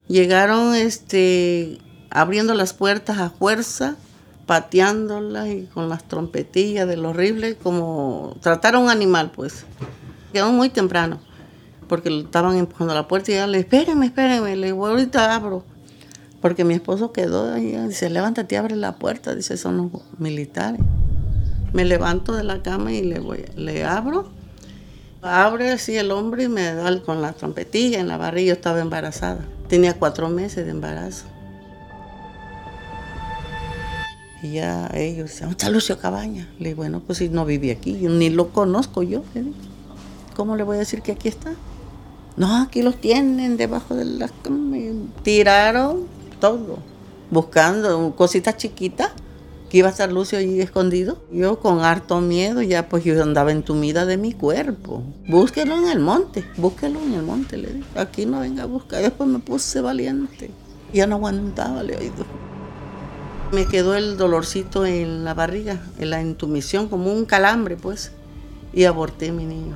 Llegaron abriendo las puertas a fuerza, pateándolas y con las trompetillas del horrible, como tratar a un animal, pues. Quedó muy temprano, porque estaban empujando la puerta y ya le espérenme, le digo, ahorita abro. Porque mi esposo quedó ahí, dice, levántate, abre la puerta, dice, son los militares. Me levanto de la cama y le abro. Abre así el hombre y me da con la trompetilla en la barriga. Yo estaba embarazada, tenía 4 meses de embarazo. Y ya ellos decían, ¿dónde está Lucio Cabañas? Le digo, bueno, pues si no vive aquí, yo ni lo conozco yo. ¿Cómo le voy a decir que aquí está? No, aquí los tienen debajo de las camas. Tiraron todo, buscando cositas chiquitas, que iba a estar Lucio allí escondido. Yo con harto miedo, ya pues yo andaba entumida de mi cuerpo. Búsquelo en el monte, le digo. Aquí no venga a buscar. Después me puse valiente. Ya no aguantaba, le oído. Me quedó el dolorcito en la barriga, en la entumición, como un calambre, pues. Y aborté mi niño.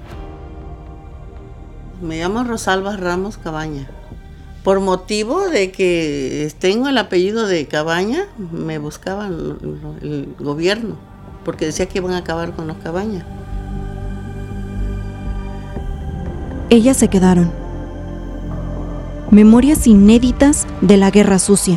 Me llamo Rosalba Ramos Cabañas. Por motivo de que tengo el apellido de Cabañas, me buscaban el gobierno, porque decía que iban a acabar con los Cabañas. Ellas se quedaron. Memorias inéditas de la Guerra Sucia.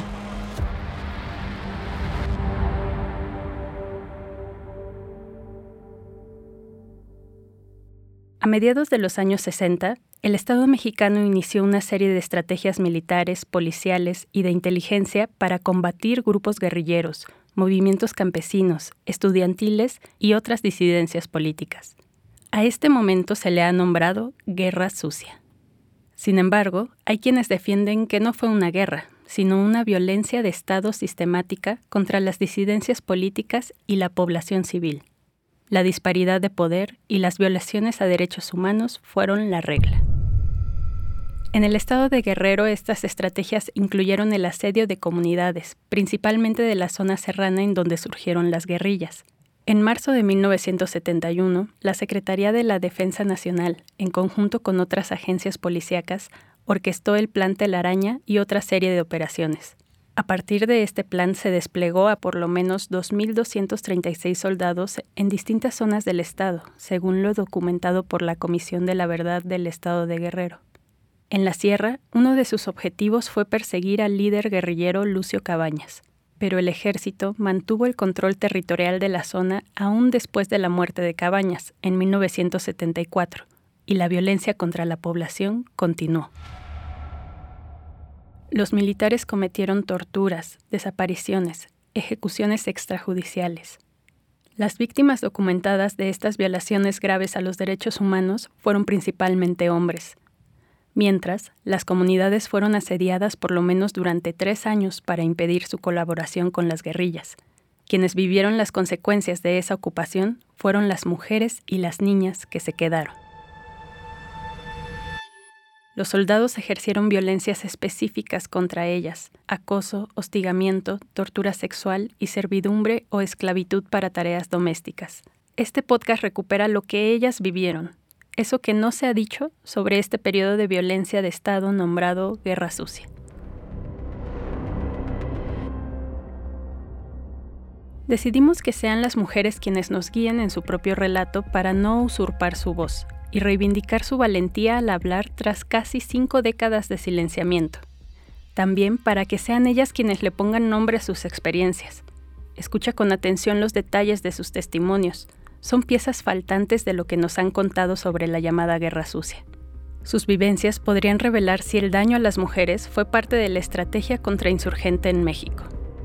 A mediados de los años 60, el Estado mexicano inició una serie de estrategias militares, policiales y de inteligencia para combatir grupos guerrilleros, movimientos campesinos, estudiantiles y otras disidencias políticas. A este momento se le ha nombrado Guerra Sucia. Sin embargo, hay quienes defienden que no fue una guerra, sino una violencia de Estado sistemática contra las disidencias políticas y la población civil. La disparidad de poder y las violaciones a derechos humanos fueron la regla. En el estado de Guerrero, estas estrategias incluyeron el asedio de comunidades, principalmente de la zona serrana en donde surgieron las guerrillas. En marzo de 1971, la Secretaría de la Defensa Nacional, en conjunto con otras agencias policíacas, orquestó el Plan Telaraña y otra serie de operaciones. A partir de este plan se desplegó a por lo menos 2.236 soldados en distintas zonas del estado, según lo documentado por la Comisión de la Verdad del Estado de Guerrero. En la sierra, uno de sus objetivos fue perseguir al líder guerrillero Lucio Cabañas, pero el ejército mantuvo el control territorial de la zona aún después de la muerte de Cabañas, en 1974, y la violencia contra la población continuó. Los militares cometieron torturas, desapariciones, ejecuciones extrajudiciales. Las víctimas documentadas de estas violaciones graves a los derechos humanos fueron principalmente hombres. Mientras, las comunidades fueron asediadas por lo menos durante 3 años para impedir su colaboración con las guerrillas. Quienes vivieron las consecuencias de esa ocupación fueron las mujeres y las niñas que se quedaron. Los soldados ejercieron violencias específicas contra ellas: acoso, hostigamiento, tortura sexual y servidumbre o esclavitud para tareas domésticas. Este podcast recupera lo que ellas vivieron, eso que no se ha dicho sobre este periodo de violencia de Estado nombrado Guerra Sucia. Decidimos que sean las mujeres quienes nos guíen en su propio relato para no usurpar su voz y reivindicar su valentía al hablar tras casi 5 décadas de silenciamiento. También para que sean ellas quienes le pongan nombre a sus experiencias. Escucha con atención los detalles de sus testimonios. Son piezas faltantes de lo que nos han contado sobre la llamada Guerra Sucia. Sus vivencias podrían revelar si el daño a las mujeres fue parte de la estrategia contrainsurgente en México.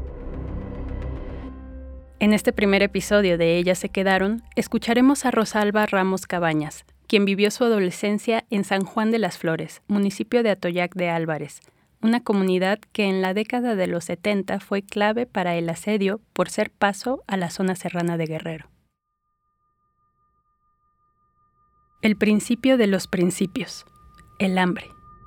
En este primer episodio de Ellas se quedaron, escucharemos a Rosalba Ramos Cabañas, quien vivió su adolescencia en San Juan de las Flores, municipio de Atoyac de Álvarez, una comunidad que en la década de los 70 fue clave para el asedio por ser paso a la zona serrana de Guerrero. El principio de los principios, el hambre.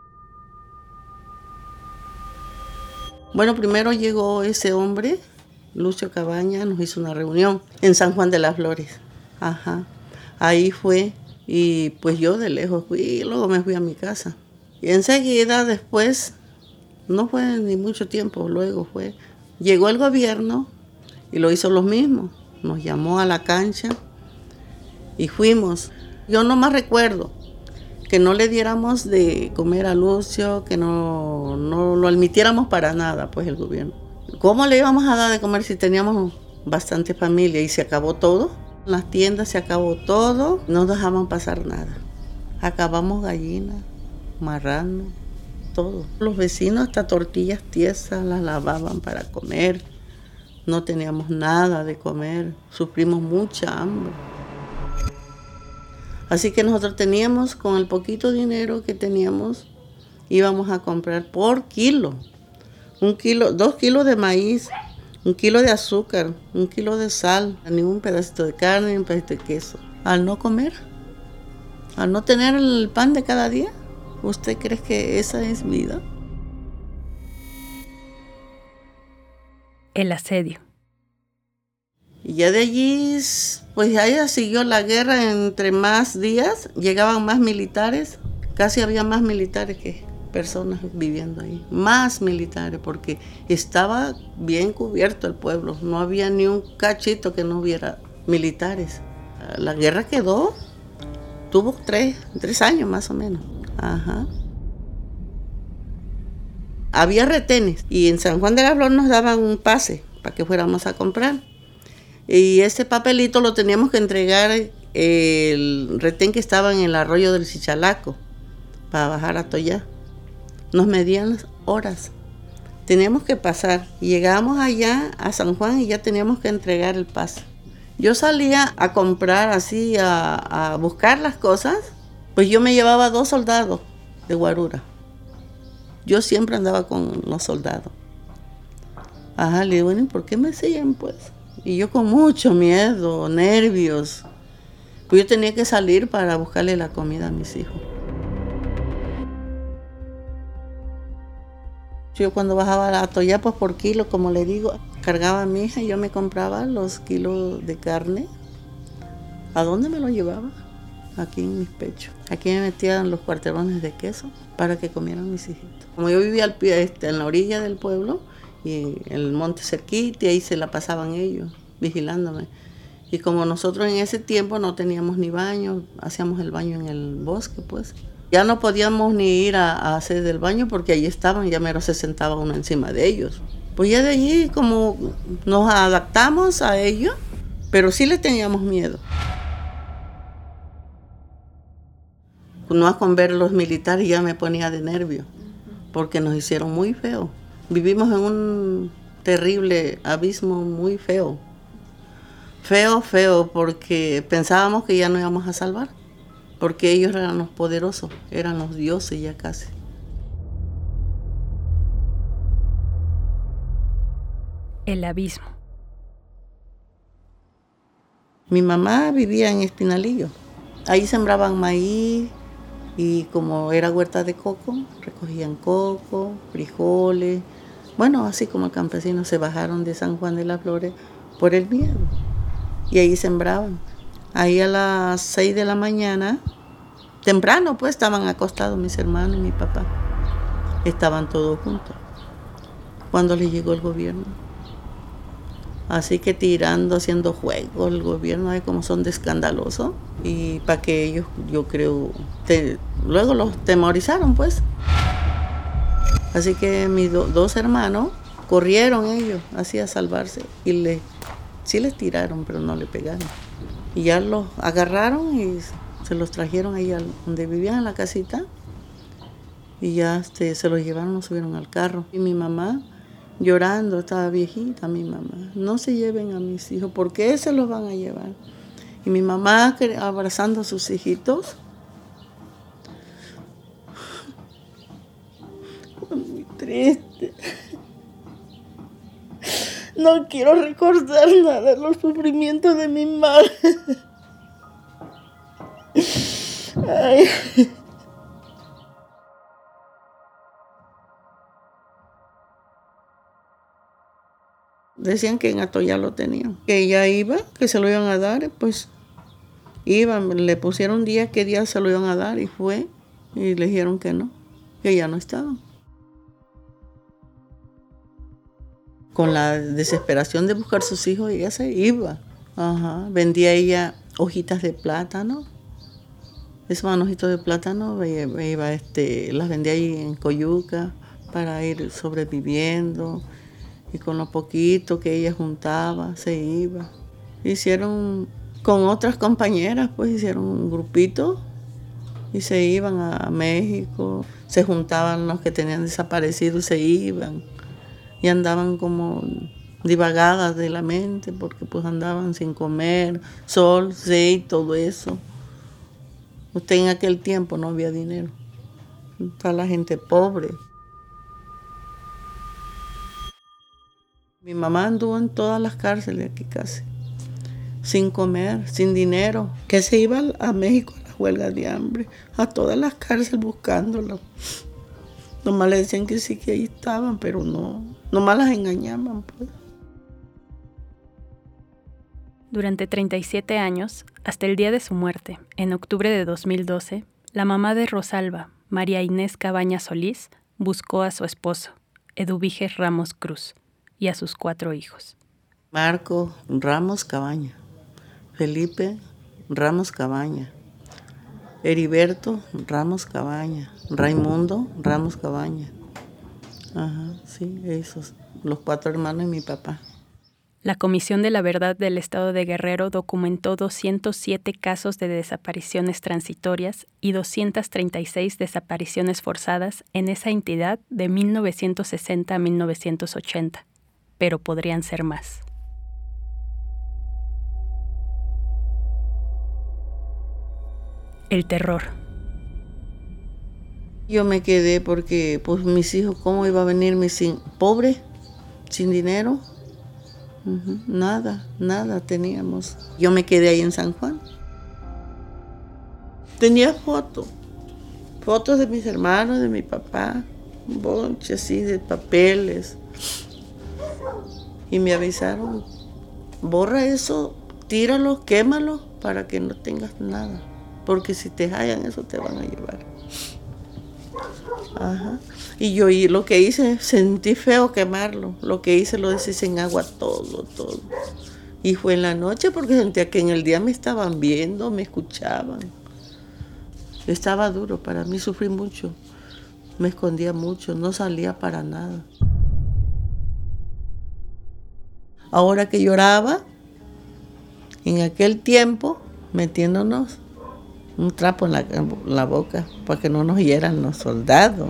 Bueno, primero llegó ese hombre, Lucio Cabañas, nos hizo una reunión en San Juan de las Flores. Ahí fue. Y pues yo de lejos fui y luego me fui a mi casa. Y enseguida después No fue ni mucho tiempo, luego fue. Llegó el gobierno y lo hizo lo mismo. Nos llamó a la cancha y fuimos. Yo nomás recuerdo que no le diéramos de comer a Lucio, que no lo admitiéramos para nada, pues el gobierno. ¿Cómo le íbamos a dar de comer si teníamos bastante familia y se acabó todo? En las tiendas se acabó todo, no dejaban pasar nada. Acabamos gallinas, marranos, todo. Los vecinos hasta tortillas tiesas las lavaban para comer. No teníamos nada de comer, sufrimos mucha hambre. Así que nosotros teníamos, con el poquito dinero que teníamos, íbamos a comprar por kilo. 1 kilo, 2 kilos de maíz, 1 kilo de azúcar, 1 kilo de sal, ni un pedacito de carne, ni un pedacito de queso. Al no comer, al no tener el pan de cada día, ¿usted cree que esa es vida? El asedio. Y ya de allí, pues ya siguió la guerra. Entre más días, llegaban más militares. Casi había más militares que personas viviendo ahí. Más militares, porque estaba bien cubierto el pueblo. No había ni un cachito que no hubiera militares. La guerra tuvo 3 años más o menos. Ajá. Había retenes y en San Juan de la Flor nos daban un pase para que fuéramos a comprar. Y ese papelito lo teníamos que entregar el retén que estaba en el arroyo del Chichalaco para bajar a Toyá. Nos medían las horas. Teníamos que pasar. Y llegábamos allá a San Juan y ya teníamos que entregar el pase. Yo salía a comprar así, a buscar las cosas. Pues yo me llevaba 2 soldados de guarura. Yo siempre andaba con los soldados. Ajá, le digo, bueno, ¿y por qué me siguen pues? Y yo con mucho miedo, nervios. Pues yo tenía que salir para buscarle la comida a mis hijos. Yo cuando bajaba a Toyá, pues por kilo, como le digo, cargaba a mi hija y yo me compraba los kilos de carne. ¿A dónde me lo llevaba? Aquí en mis pechos. Aquí me metían los cuarterones de queso para que comieran mis hijitos. Como yo vivía al pie, en la orilla del pueblo, y el monte cerquita, y ahí se la pasaban ellos, vigilándome. Y como nosotros en ese tiempo no teníamos ni baño, hacíamos el baño en el bosque, pues. Ya no podíamos ni ir a hacer del baño porque allí estaban, ya mero se sentaba uno encima de ellos. Pues ya de allí como nos adaptamos a ellos, pero sí le teníamos miedo. No con ver los militares ya me ponía de nervio, porque nos hicieron muy feo. Vivimos en un terrible abismo muy feo. Feo, porque pensábamos que ya no íbamos a salvar, porque ellos eran los poderosos, eran los dioses ya casi. El abismo. Mi mamá vivía en Espinalillo. Ahí sembraban maíz y como era huerta de coco, recogían coco, frijoles. Bueno, así como el campesino se bajaron de San Juan de las Flores por el miedo. Y ahí sembraban. Ahí a las 6 de la mañana, temprano pues, estaban acostados mis hermanos y mi papá. Estaban todos juntos. Cuando les llegó el gobierno. Así que tirando, haciendo juego el gobierno, como son de escandalosos. Y para que ellos, yo creo, luego los temorizaron pues. Así que mis 2 hermanos corrieron ellos así a salvarse. Y sí les tiraron, pero no le pegaron. Y ya los agarraron y se los trajeron ahí donde vivían en la casita. Y ya se los llevaron, los subieron al carro. Y mi mamá llorando, estaba viejita mi mamá. No se lleven a mis hijos, ¿por qué se los van a llevar? Y mi mamá abrazando a sus hijitos. Muy triste. No quiero recordar nada de los sufrimientos de mi madre. Ay. Decían que en Atoyá lo tenían, que ella iba, que se lo iban a dar, pues iban, le pusieron qué día se lo iban a dar y fue, y le dijeron que no, que ya no estaban. con la desesperación de buscar sus hijos, ella se iba. Ajá. Vendía ella hojitas de plátano. Esos manojitos de plátano las vendía ahí en Coyuca para ir sobreviviendo. Y con lo poquito que ella juntaba, se iba. Hicieron, con otras compañeras, pues hicieron un grupito y se iban a México. Se juntaban los que tenían desaparecidos y se iban. Y andaban como divagadas de la mente, porque pues andaban sin comer, sol, sed, todo eso. Usted en aquel tiempo no había dinero. Está la gente pobre. Mi mamá anduvo en todas las cárceles aquí casi, sin comer, sin dinero, que se iba a México a las huelgas de hambre, a todas las cárceles buscándolo. Nomás le decían que sí, que ahí estaban, pero no, nomás las engañaban, pues. Durante 37 años, hasta el día de su muerte, en octubre de 2012, la mamá de Rosalba, María Inés Cabañas Solís, buscó a su esposo, Eduviges Ramos Cruz, y a sus 4 hijos. Marco Ramos Cabaña, Felipe Ramos Cabaña, Heriberto Ramos Cabaña, Raimundo Ramos Cabaña. Ajá, sí, esos, los 4 hermanos y mi papá. La Comisión de la Verdad del Estado de Guerrero documentó 207 casos de desapariciones transitorias y 236 desapariciones forzadas en esa entidad de 1960 a 1980, pero podrían ser más. El terror. Yo me quedé porque, pues, mis hijos, ¿cómo iba a venirme pobre, sin dinero? Nada teníamos. Yo me quedé ahí en San Juan. Tenía fotos de mis hermanos, de mi papá, un bonche así de papeles. Y me avisaron, borra eso, tíralo, quémalo, para que no tengas nada. Porque si te hallan, eso te van a llevar. Ajá. Y yo lo que hice, sentí feo quemarlo. Lo que hice lo deshice en agua todo. Y fue en la noche porque sentía que en el día me estaban viendo, me escuchaban. Estaba duro para mí, sufrí mucho. Me escondía mucho, no salía para nada. Ahora que lloraba, en aquel tiempo, metiéndonos un trapo en la boca para que no nos hieran los soldados.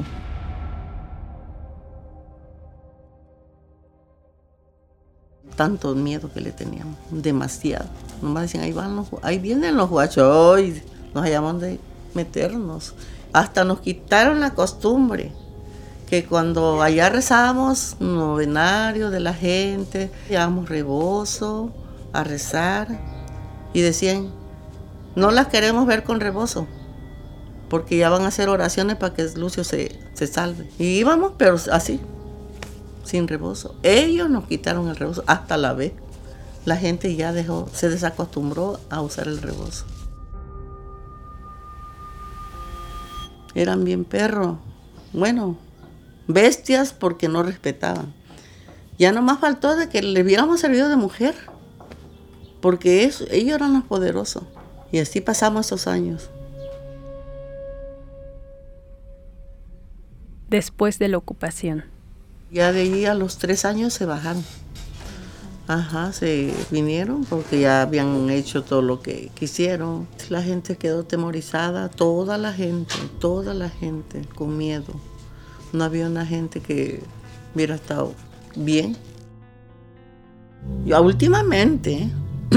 Tanto miedo que le teníamos, demasiado. Nomás decían, ahí vienen los guachos, y nos hallamos de meternos. Hasta nos quitaron la costumbre, que cuando allá rezábamos novenario de la gente, llevábamos rebozo a rezar y decían, no las queremos ver con rebozo, porque ya van a hacer oraciones para que Lucio se salve. Y íbamos, pero así, sin rebozo. Ellos nos quitaron el rebozo hasta la vez. La gente ya se desacostumbró a usar el rebozo. Eran bien perros. Bueno, bestias porque no respetaban. Ya nomás faltó de que les hubiéramos servido de mujer, porque ellos eran los poderosos. Y así pasamos esos años. Después de la ocupación. Ya de allí a los 3 años se bajaron. Ajá, se vinieron porque ya habían hecho todo lo que quisieron. La gente quedó atemorizada, toda la gente, con miedo. No había una gente que hubiera estado bien. Yo últimamente,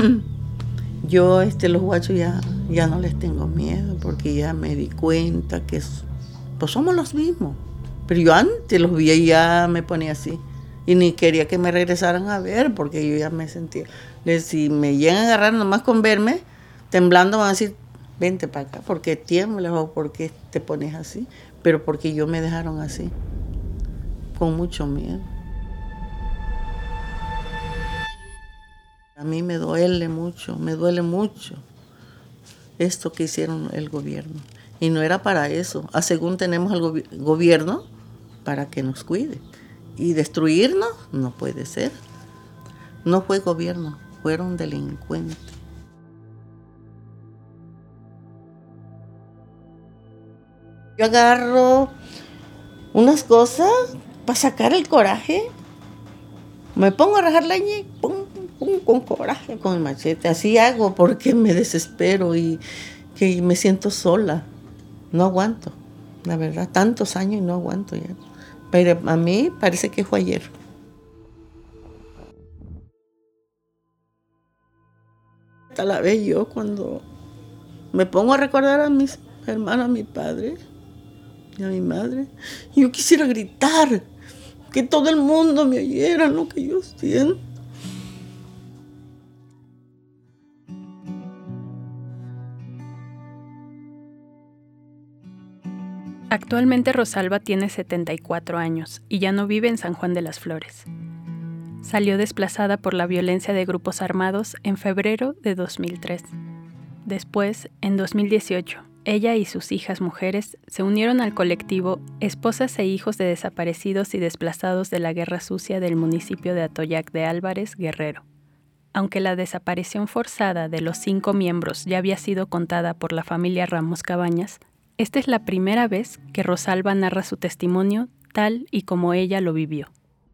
los guachos ya no les tengo miedo, porque ya me di cuenta que pues somos los mismos. Pero yo antes los vi y ya me ponía así. Y ni quería que me regresaran a ver, porque yo ya me sentía. Si me llegan a agarrar nomás con verme, temblando, van a decir, vente para acá, porque tiemblas o porque te pones así. Pero porque yo me dejaron así, con mucho miedo. A mí me duele mucho esto que hicieron el gobierno. Y no era para eso. Según tenemos al gobierno para que nos cuide. y destruirnos, no puede ser. No fue gobierno, fueron delincuentes. Yo agarro unas cosas para sacar el coraje. Me pongo a rajar leña y pum, pum, con coraje, con el machete. Así hago porque me desespero y que me siento sola. No aguanto, la verdad. Tantos años y no aguanto ya. Pero a mí parece que fue ayer. A la vez yo cuando me pongo a recordar a mis hermanos, a mi padre y a mi madre, yo quisiera gritar, que todo el mundo me oyera lo que yo siento. Actualmente Rosalba tiene 74 años y ya no vive en San Juan de las Flores. Salió desplazada por la violencia de grupos armados en febrero de 2003. Después, en 2018, ella y sus hijas mujeres se unieron al colectivo Esposas e Hijos de Desaparecidos y Desplazados de la Guerra Sucia del municipio de Atoyac de Álvarez, Guerrero. Aunque la desaparición forzada de los 5 miembros ya había sido contada por la familia Ramos Cabañas, esta es la primera vez que Rosalba narra su testimonio tal y como ella lo vivió.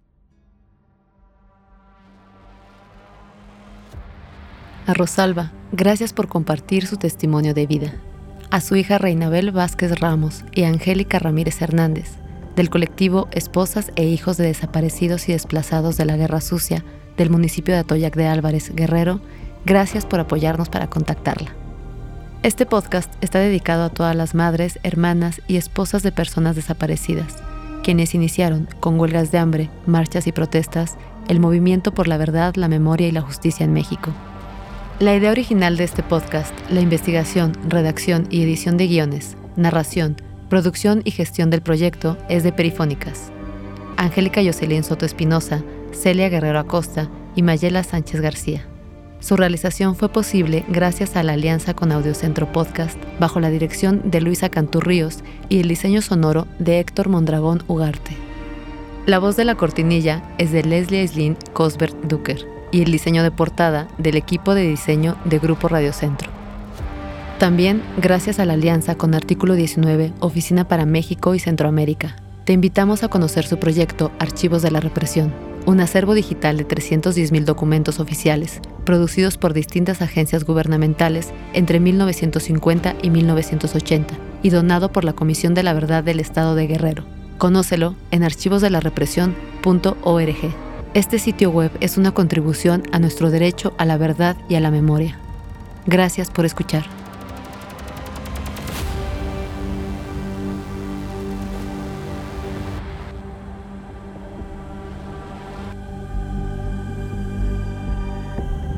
A Rosalba, gracias por compartir su testimonio de vida. A su hija Reinabel Vázquez Ramos y a Angélica Ramírez Hernández, del colectivo Esposas e Hijos de Desaparecidos y Desplazados de la Guerra Sucia del municipio de Atoyac de Álvarez, Guerrero, gracias por apoyarnos para contactarla. Este podcast está dedicado a todas las madres, hermanas y esposas de personas desaparecidas, quienes iniciaron, con huelgas de hambre, marchas y protestas, el movimiento por la verdad, la memoria y la justicia en México. La idea original de este podcast, la investigación, redacción y edición de guiones, narración, producción y gestión del proyecto es de Perifónicas. Angélica Yoselín Soto Espinosa, Celia Guerrero Acosta y Mayela Sánchez García. Su realización fue posible gracias a la alianza con Audiocentro Podcast bajo la dirección de Luisa Cantú Ríos y el diseño sonoro de Héctor Mondragón Ugarte. La voz de la cortinilla es de Leslie Aislinn Cosbert Ducker y el diseño de portada del equipo de diseño de Grupo Radiocentro. También gracias a la alianza con Artículo 19, Oficina para México y Centroamérica. Te invitamos a conocer su proyecto Archivos de la Represión, un acervo digital de 310,000 documentos oficiales, producidos por distintas agencias gubernamentales entre 1950 y 1980, y donado por la Comisión de la Verdad del Estado de Guerrero. Conócelo en archivosdelarepresión.org. Este sitio web es una contribución a nuestro derecho a la verdad y a la memoria. Gracias por escuchar.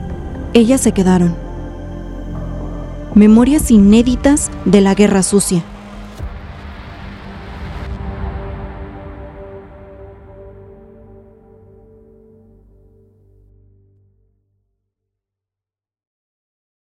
Ellas se quedaron. Memorias inéditas de la Guerra Sucia.